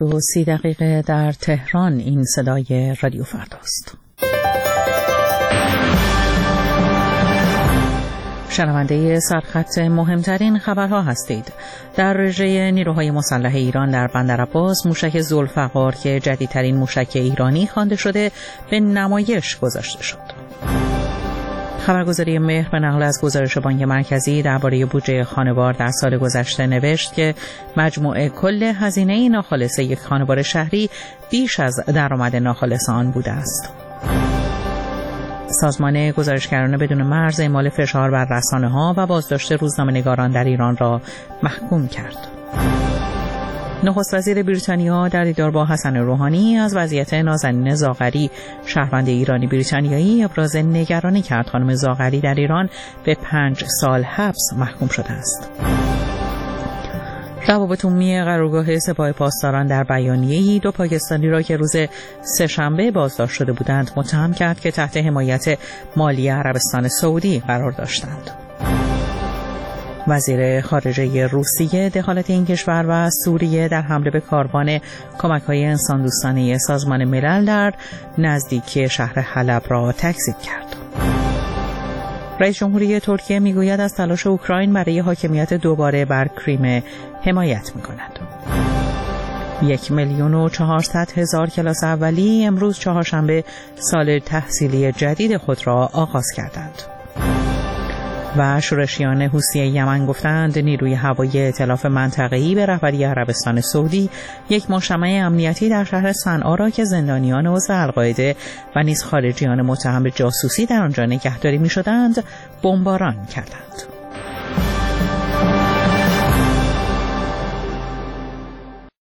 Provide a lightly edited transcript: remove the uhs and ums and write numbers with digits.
7:30 در تهران. این صدای رادیو فرداست. شنونده سرخط مهمترین خبرها هستید. در رژه نیروهای مسلح ایران در بندرعباس موشک ذوالفقار که جدیدترین موشک ایرانی خوانده شده به نمایش گذاشته شد. خبرگزاری مهر به نقل از گزارش بانک مرکزی درباره بودجه خانوار در سال گذشته نوشت که مجموع کل هزینه ناخالص یک خانوار شهری بیش از درآمد ناخالص آن بوده است. سازمان گزارشگران بدون مرز اعمال فشار بر رسانه‌ها و بازداشت روزنامه‌نگاران در ایران را محکوم کرد. نخست وزیر بریتانیا در دیدار با حسن روحانی از وضعیت نازنین زاغری شهروند ایرانی بریتانیایی ابراز نگرانی کرد. خانم زاغری در ایران به 5 سال حبس محکوم شده است. روابط عمومی قرارگاه سپاه پاسداران در بیانیه‌ای 2 پاکستانی را که روز سه‌شنبه بازداشت شده بودند متهم کرد که تحت حمایت مالی عربستان سعودی قرار داشتند. وزیر خارجه روسیه دخالت این کشور و سوریه در حمله به کاروان کمک‌های انسان‌دوستانه سازمان ملل در نزدیکی شهر حلب را تکذیب کرد. رئیس جمهوری ترکیه میگوید از تلاش اوکراین برای حاکمیت دوباره بر کریم حمایت می‌کند. 1,400,000 کلاس اولی امروز چهارشنبه سال تحصیلی جدید خود را آغاز کردند. و شورشیان حوثی یمن گفتند نیروی هوایی ائتلاف منطقه‌ای به رهبری عربستان سعودی یک مجتمع امنیتی در شهر صنعا را که زندانیان عضو القاعده و نیز خارجیان متهم به جاسوسی در آنجا نگهداری می‌شدند بمباران کردند.